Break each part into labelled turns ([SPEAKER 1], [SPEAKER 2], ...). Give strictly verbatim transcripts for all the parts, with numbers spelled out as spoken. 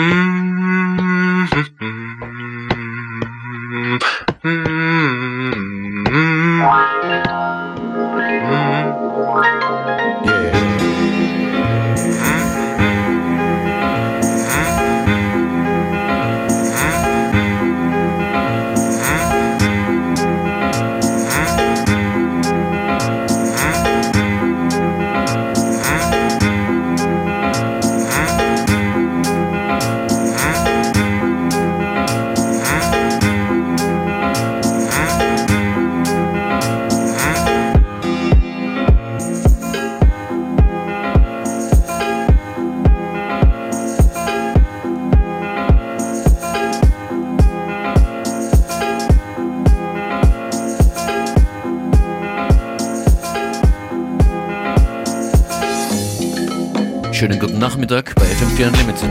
[SPEAKER 1] Schönen guten Nachmittag bei F M vier Unlimited.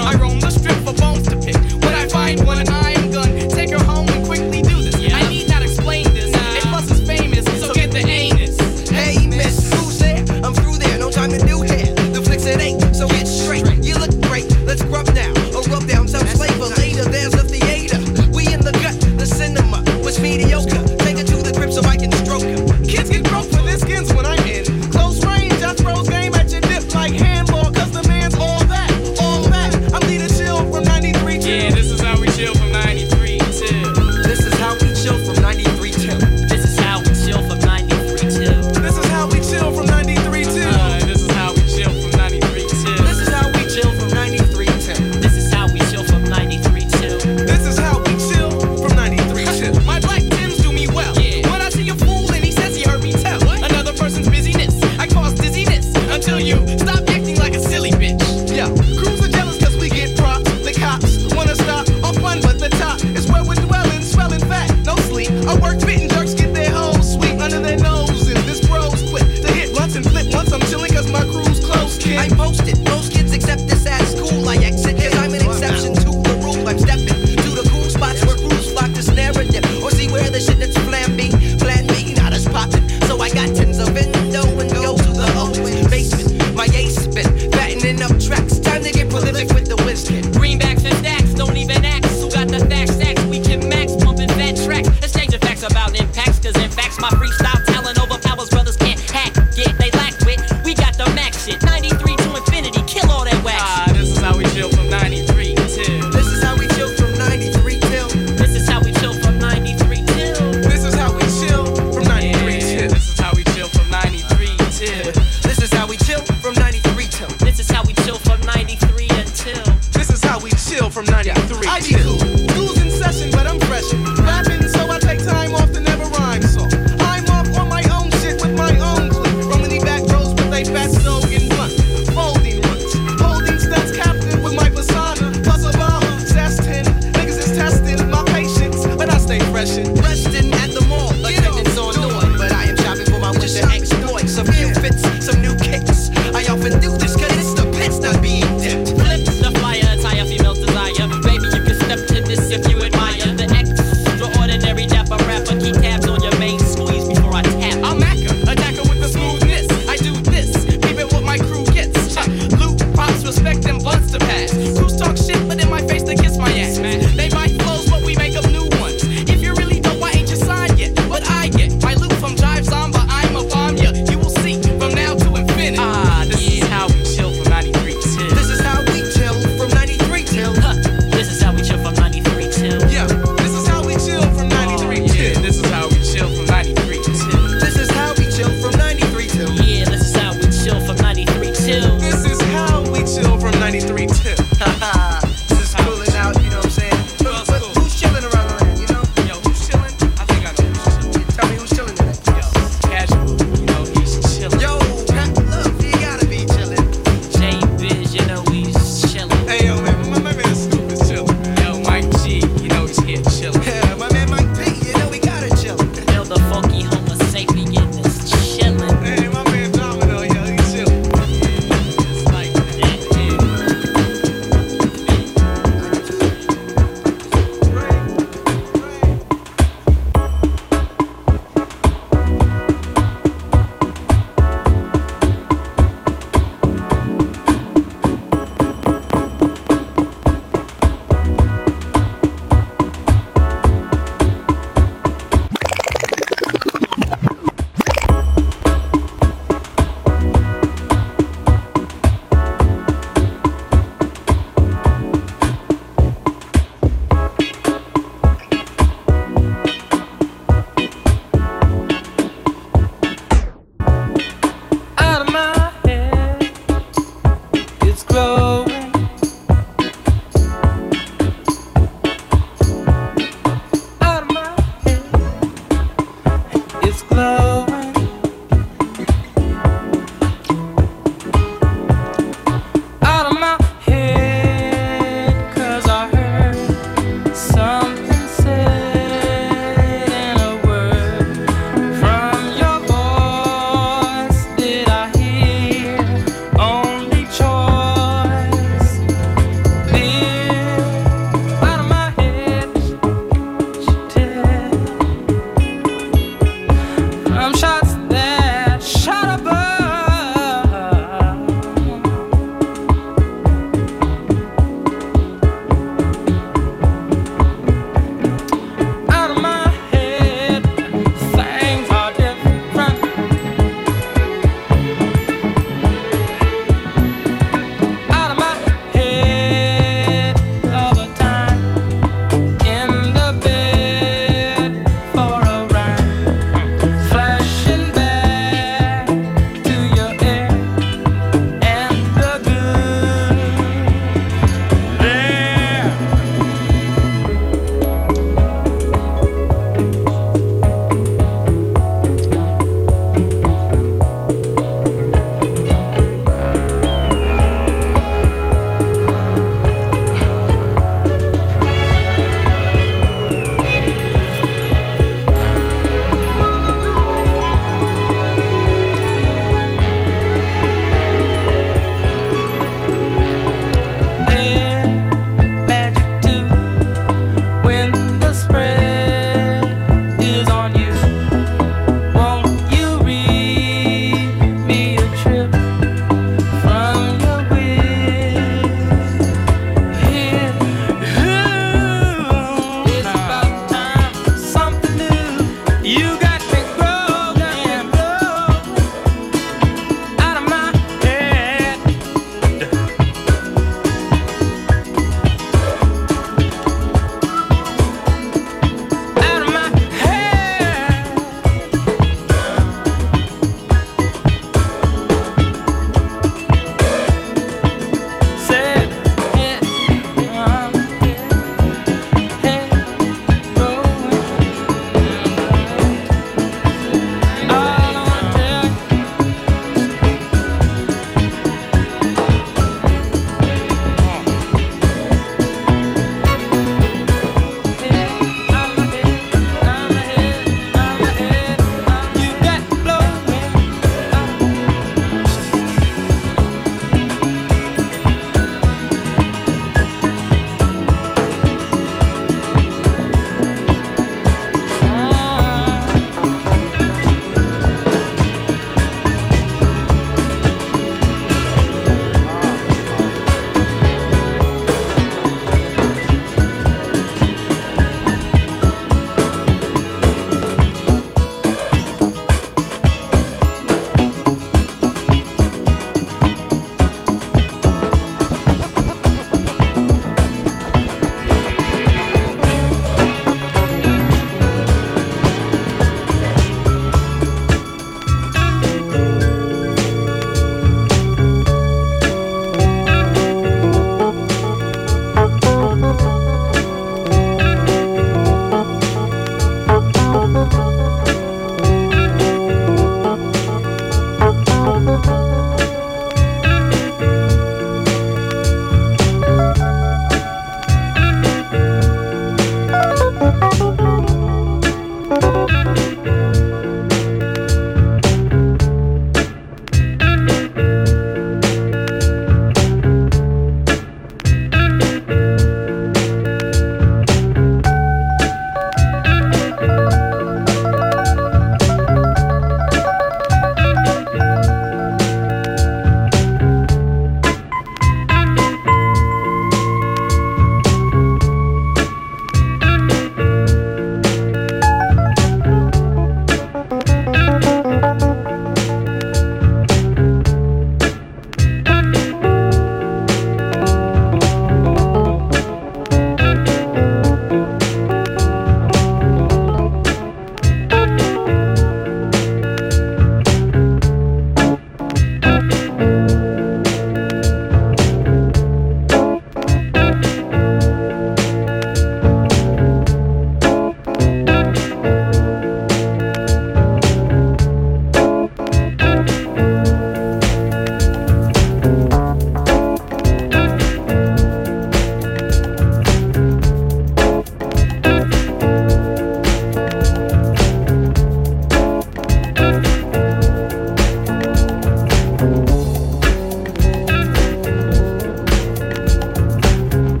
[SPEAKER 2] on. I roam the strip for bones to pick. When I find one, I am gun. Take her home and quickly do this. Yeah. I need not explain this. Nah. It plus is famous, so get the anus.
[SPEAKER 3] Hey, miss, who's there? I'm through there, no time to do hair. The flicks it ain't, so get straight. You look great, let's grub now. Or rub down some flavor later. There's a theater. We in the gut, the cinema was mediocre. Take her to the crib so I can stroke her.
[SPEAKER 2] Kids get broke for their skins when I'm in close range. I throws game at your dip like handball, cause the man's all that, all that. I'm leader chill from ninety-three till. Yeah, this is how we chill from ninety-three till.
[SPEAKER 3] This is how we chill from ninety-three till.
[SPEAKER 4] This is how we chill from ninety-three till.
[SPEAKER 2] This is how we chill from ninety-three till. Uh, this is how we chill from ninety-three till.
[SPEAKER 3] This is how we chill from ninety-three till.
[SPEAKER 4] This is how we chill from ninety-three till.
[SPEAKER 2] This is how we chill from ninety-three till. My black Tims do me well. Yeah. When I see a fool and he says he heard me tell what? Another person's busyness, I cause dizziness until you stop acting like a silly bitch. Yeah, crews are jealous cause we get props. The cops wanna stop on fun, but the top is where we're dwelling, swelling fat, no sleep. I work fit and jerks get their hoes sweep under their noses. This bro's quick to hit blunts and flip once I'm chilling cause my crew's close, kid.
[SPEAKER 3] I posted, most kids accept this at school. I exit cause I'm an exception to the rule. I'm stepping to the cool spots where crews flock to snare a dip. Or see where the shit that's plan B, plan B, not as poppin'. So I got tins of window and go to the open basement. My ace spin, fattening up tracks. Time to get prolific with the whiskey.
[SPEAKER 4] Greenbacks and stacks, don't even ask. Who got the facts? Sacks, we can max, pumping fat tracks. Exchanging facts about impacts, cause in facts, my freestyle talent overpowers brothers can't hack. Get they lack wit, we got the max shit. ninety-three to infinity, kill all that wax.
[SPEAKER 2] Ah, this is how we chill from ninety-three till.
[SPEAKER 3] This is how we chill from ninety-three till.
[SPEAKER 4] This is how we chill from ninety-three till.
[SPEAKER 2] This is how we chill from ninety-three till. This is how we chill from ninety-three till.
[SPEAKER 3] This is how we chill from ninety-three till.
[SPEAKER 4] This is how we chill from ninety-three until.
[SPEAKER 2] This is how we chill from ninety-three. I be cool. School's in session, but I'm fresh. Rapping, so I take time off to never rhyme. So I'm off on my own shit with my own clip. Romany back rows with a fat slogan blunt. Folding runs, holding stunts, captain with my persona. Plus a bomber, zestin. Niggas is testing my patience, but I stay fresh and
[SPEAKER 3] Resting at the mall, attendance on Nord. But I am shopping for my winter exploits. Some new fits, some new kicks. I often do this cause it's the pits not being dipped.
[SPEAKER 4] Flip the flyer, attire female desire. Baby, you can step to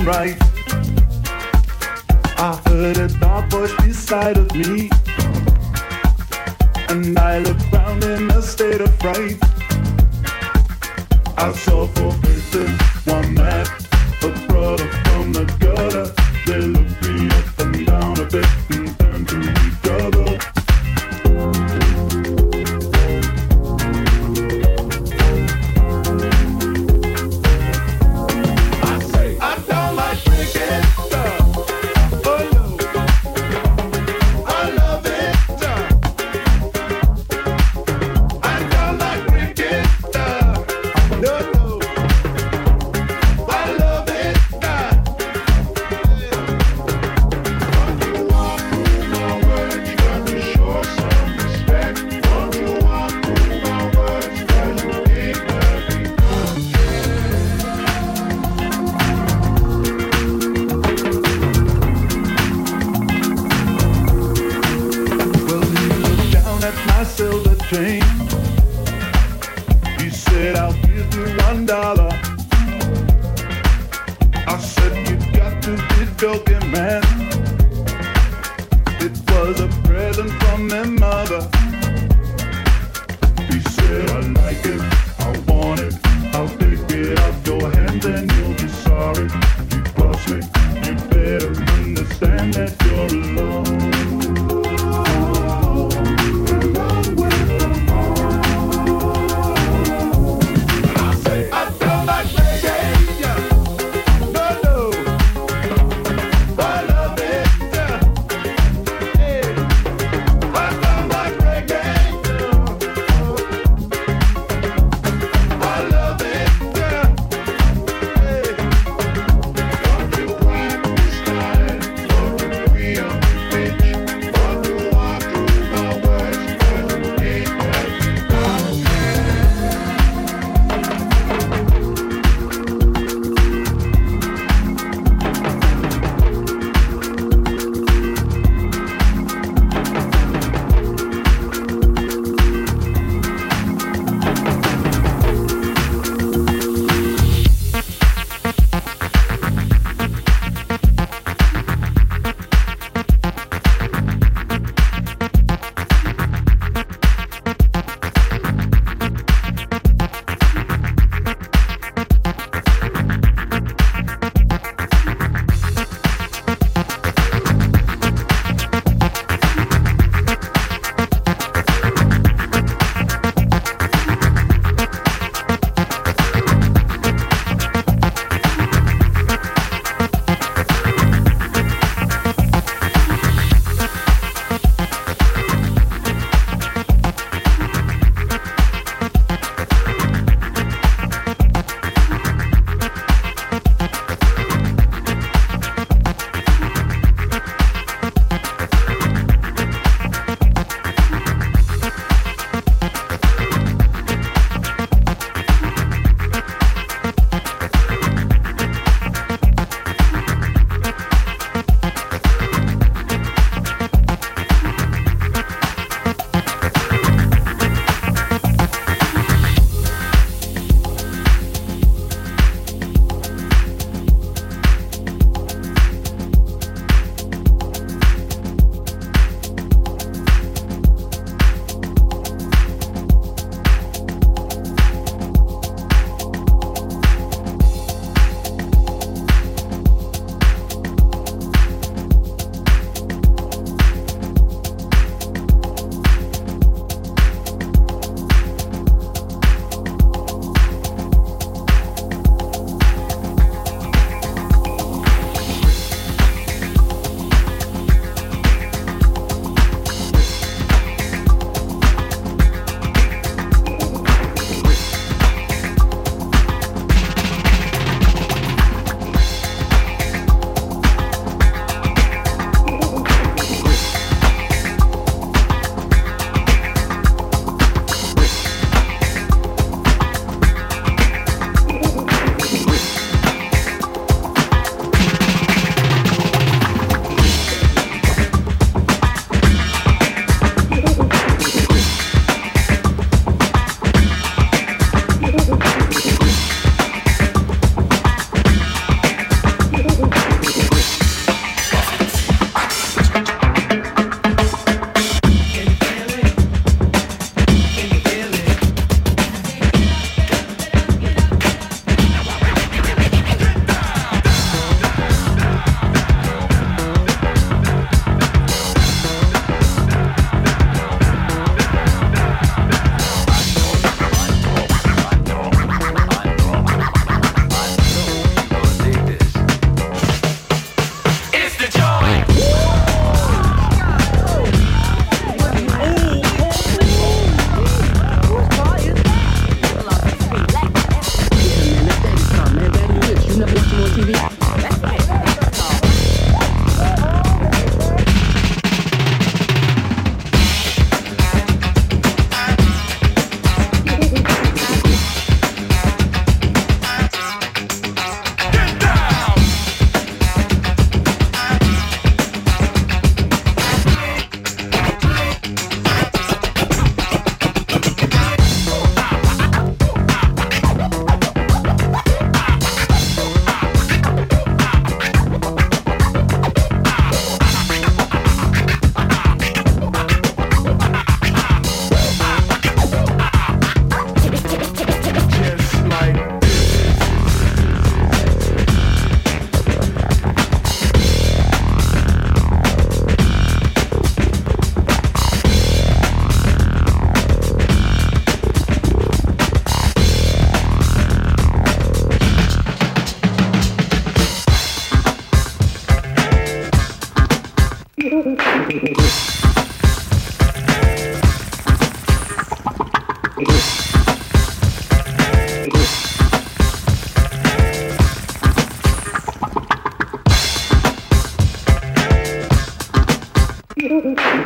[SPEAKER 5] and right. I heard a dark voice beside of me, and I looked round in a state of fright. I saw four faces, one man, a brother from the gutter. They looked me up and down a bit and turned to each other. He said, I'll give you one dollar. I said, you got to be joking, man. It was a present from their mother. He said, I like it, I want it, I'll take it out your hands and you'll be sorry. You cross me, you better understand that you're alone. We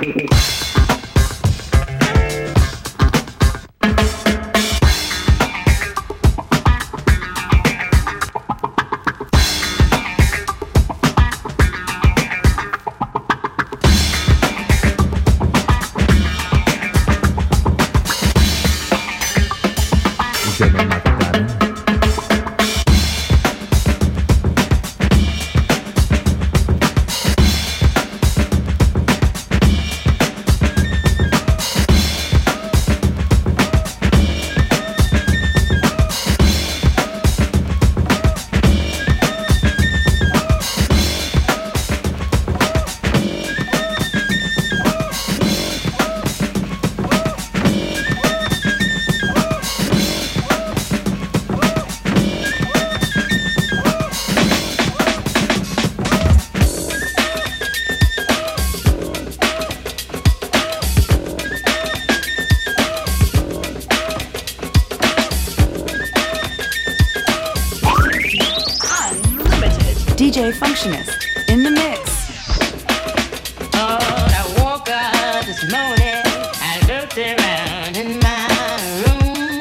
[SPEAKER 6] D J Functionist in the mix.
[SPEAKER 7] Oh, I woke up this morning, I looked around in my room.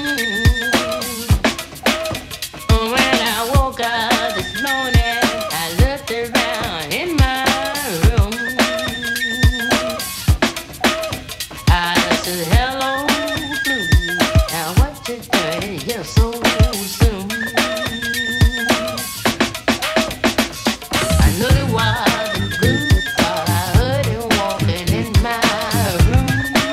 [SPEAKER 7] When I woke up this morning, I looked around in my room. I said, hello, blue, now what you doing here so soon? I knew it wasn't good, but I heard him walking in my room.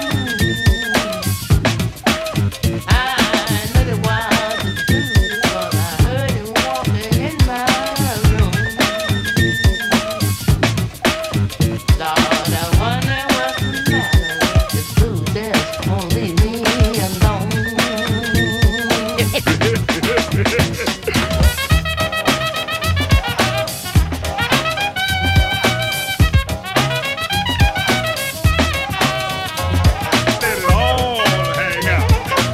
[SPEAKER 7] I knew it wasn't good, but I heard him walking in my room. Lord, I wonder what's the matter. The blue just won't leave me alone.
[SPEAKER 5] Let it all hang out.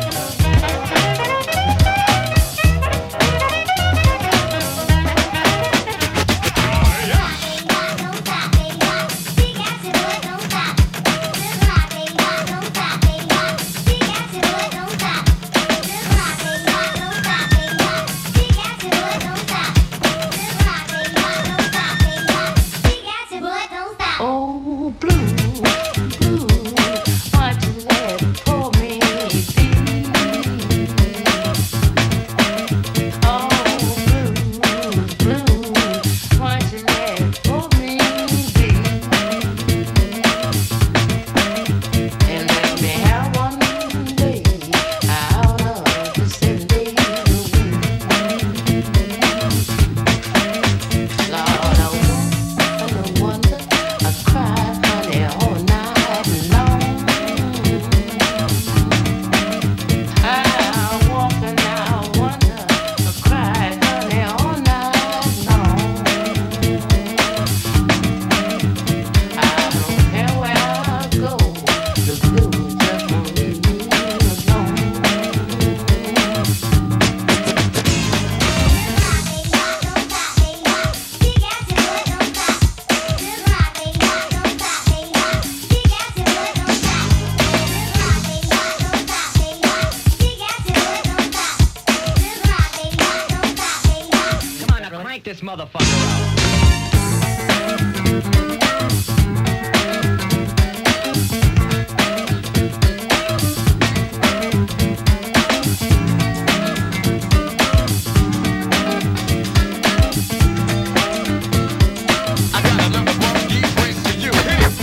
[SPEAKER 7] Oh, blue, blue, why'd you let poor me be? Oh, blue, blue, why'd you let poor me be? And let me have one day out of the seven days a week. Lord, I wonder, wonder, I cry, honey, all night long. I walk and I wonder, I cry, honey, all night long. I don't care where I go, the blues just won't leave me alone.
[SPEAKER 8] Come on, now crank this motherfucker up.
[SPEAKER 2] I got another funky freak for you. Hit it.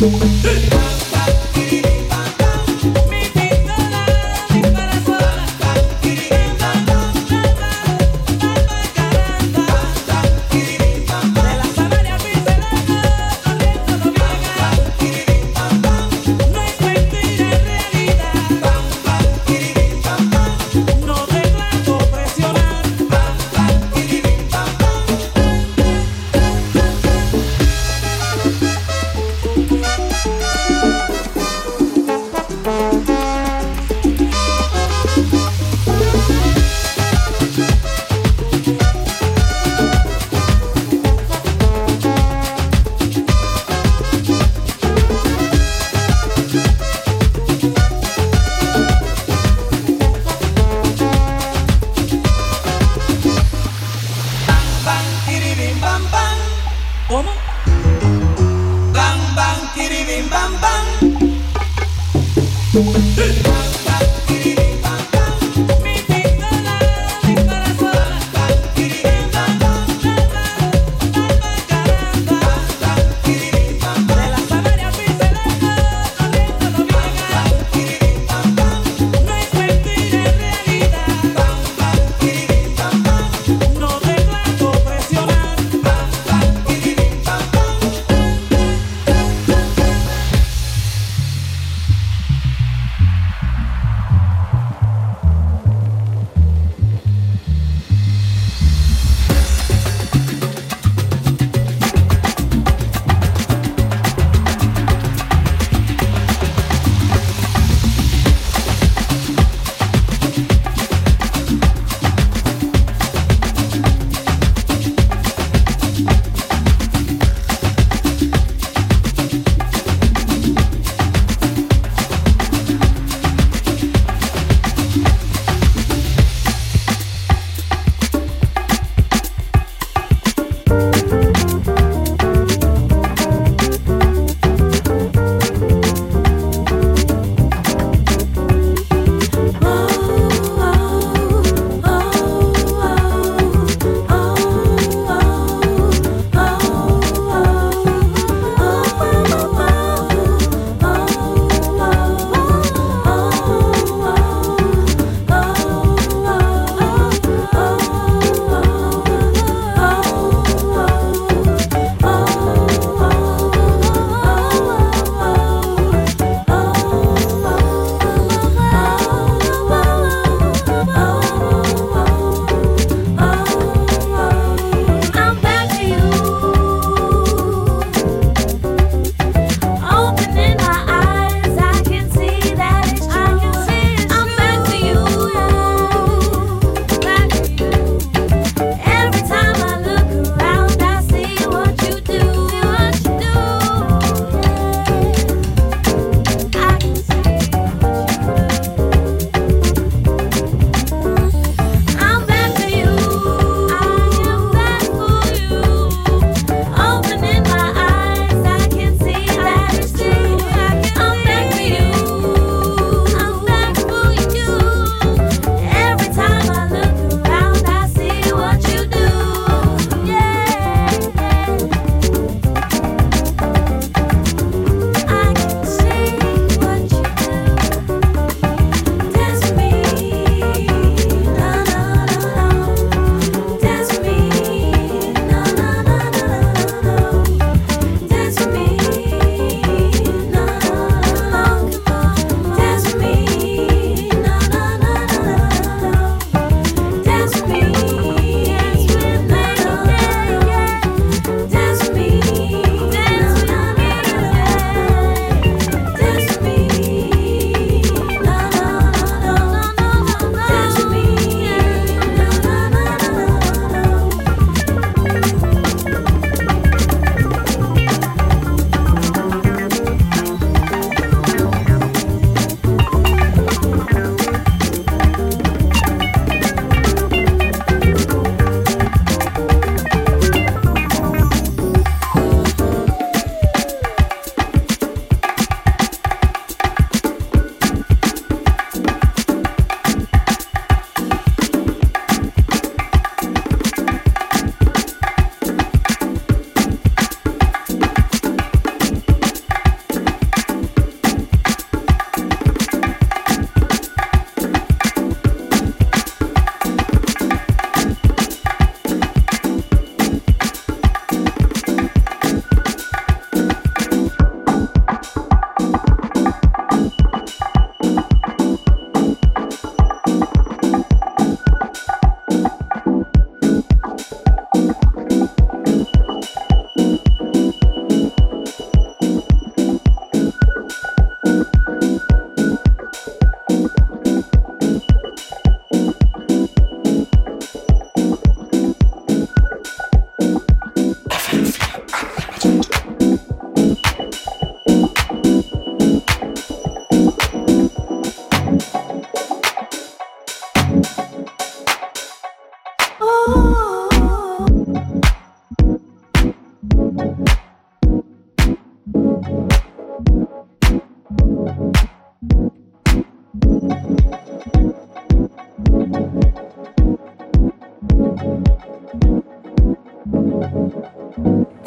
[SPEAKER 9] Thank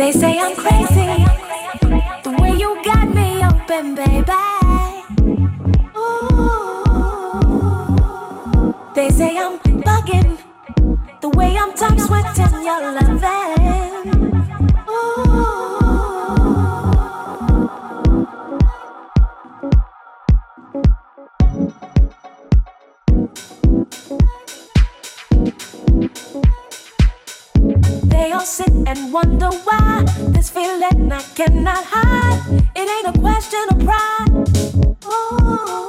[SPEAKER 9] They say I'm crazy, the way you got me open, baby. Ooh. They say I'm bugging, the way I'm top sweating your loving. Ooh. They all sit and wonder why this feeling I cannot hide. It ain't a question of pride. Ooh.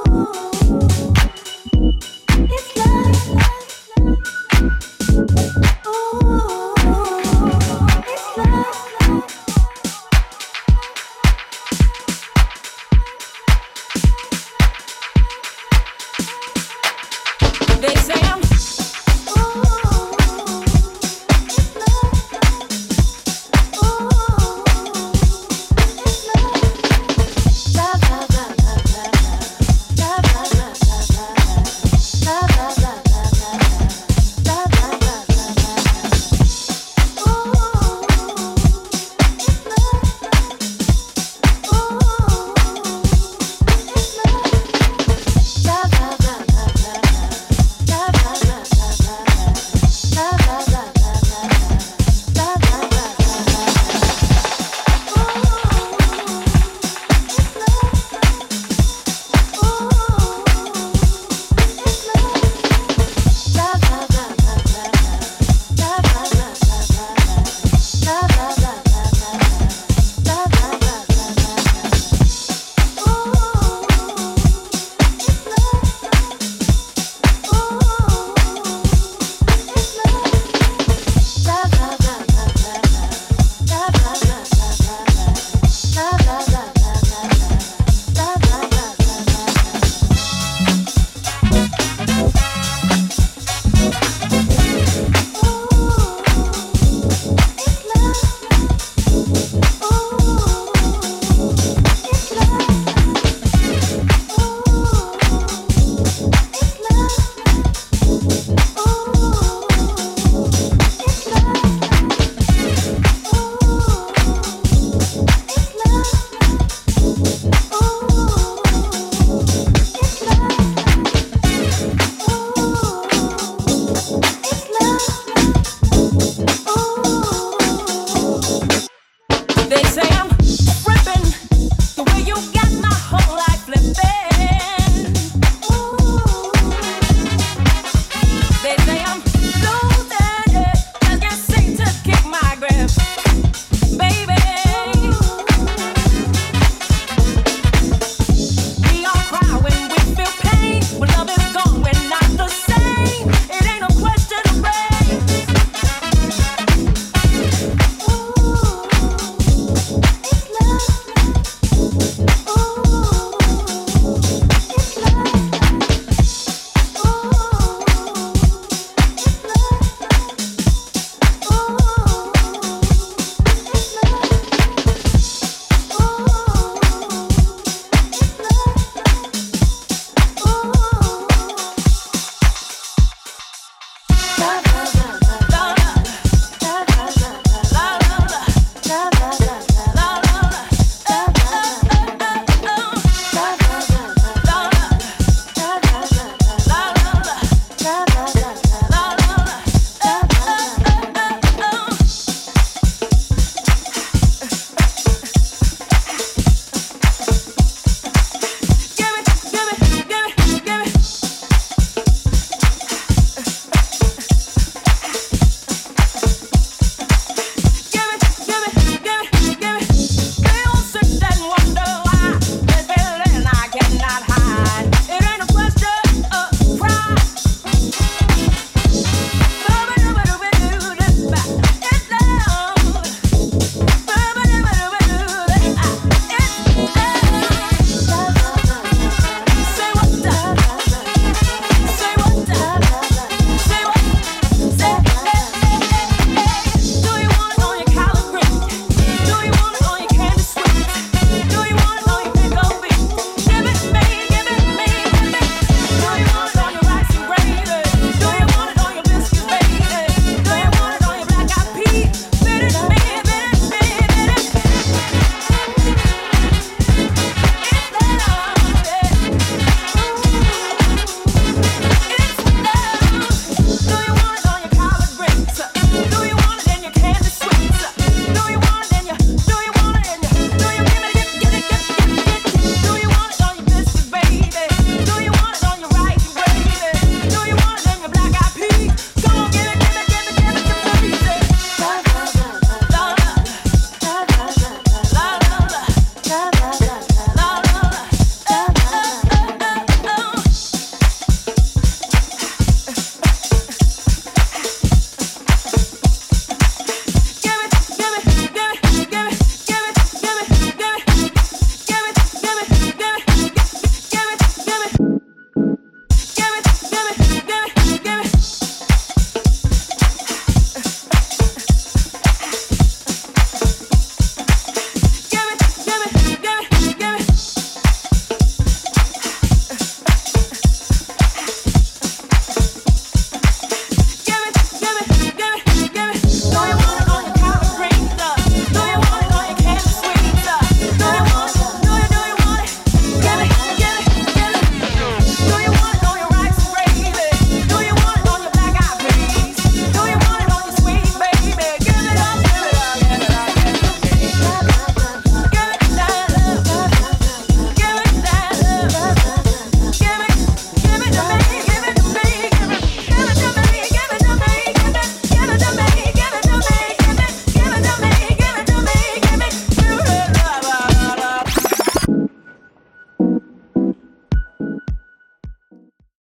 [SPEAKER 9] It's love. Ooh. It's love. They say I'm